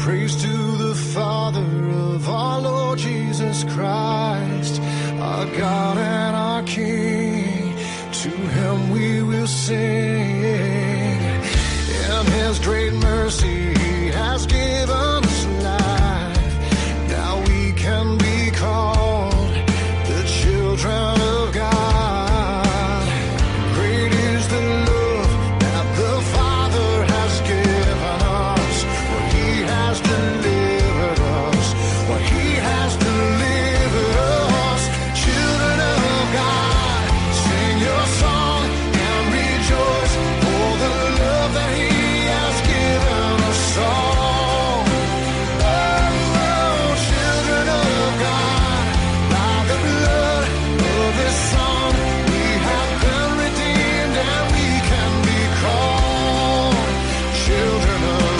Praise to the Father of our Lord Jesus Christ, our God and our King. To him we will sing. In his great mercy he has given us life. Now we can be called the children of God. Great is the love that the Father has given us. For he has delivered us. For he has delivered us. Children of God, sing your song and rejoice for the love that he has given us all. Oh, children of God, by the blood of his Son, we have been redeemed and we can be called children of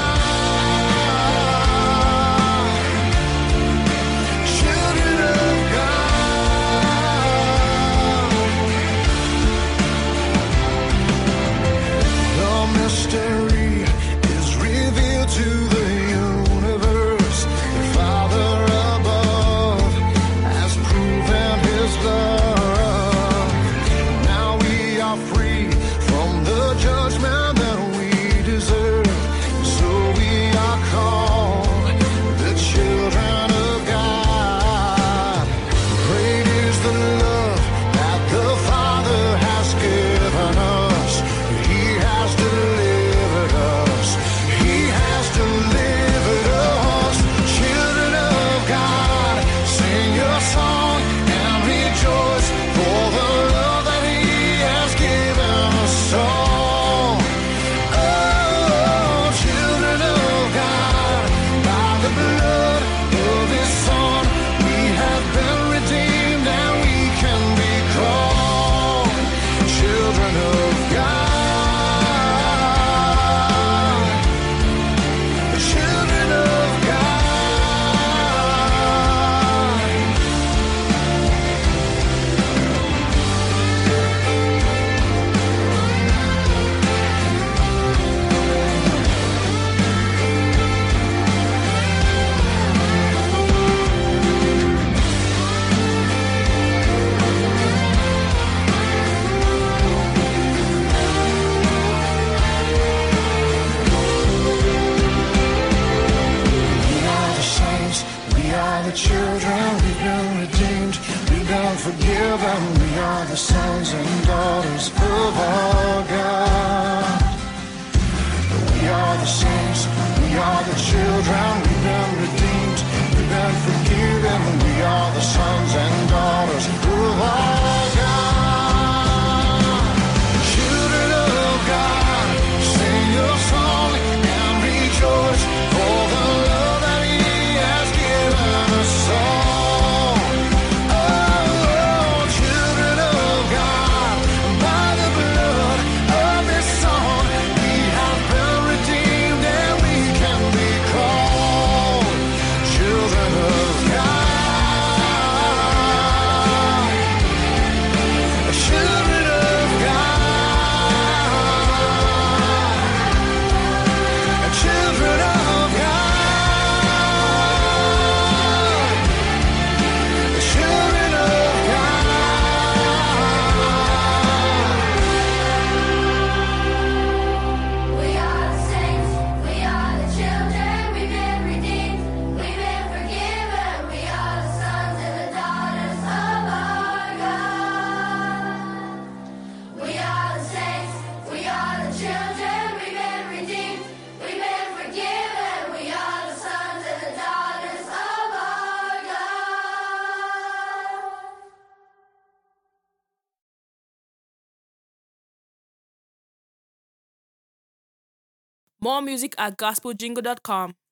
God. Children of God. The mystery is revealed to the universe. The Father above has proven his love. Now we are free from the judgment that we deserve. So we are called the children of God. Great is the love that the Father has given us. He has delivered us. He has delivered us. Children of God, sing your song and rejoice for the love that he has given us all. Oh, children of God, by the blood of his Son, we have been redeemed and we can be called children of God. Children of God. We are the saints, we are the children, we've been redeemed, we've been forgiven, we are the sons and daughters of our God. We are the saints, we are the children, we've been redeemed, we've been forgiven, we are the sons and daughters of our God. Children of God, sing your song and rejoice for the love that he has given us all. Oh, children of God, by the blood of his Son, we have been redeemed and we can be called children of God. Children of God. Children of God. Children of God. We are the saints, we are the children, we've been redeemed, we've been forgiven, we are the sons and the daughters of our God. We are the saints, we are the children, we've been redeemed, we've been forgiven, we are the sons and the daughters of our God. More music at gospeljingle.com.